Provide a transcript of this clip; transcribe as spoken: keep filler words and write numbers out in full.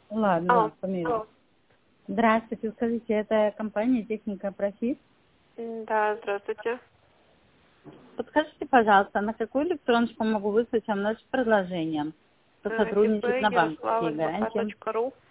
Ладно, Алло. фамилия. Здравствуйте, скажите, это компания «Техника Профит». Да, здравствуйте. Подскажите, пожалуйста, на какую электроночку могу выслать вам наше предложение? Э, Сотрудничать ИП на банковские Ярослава гарантии. точка ру.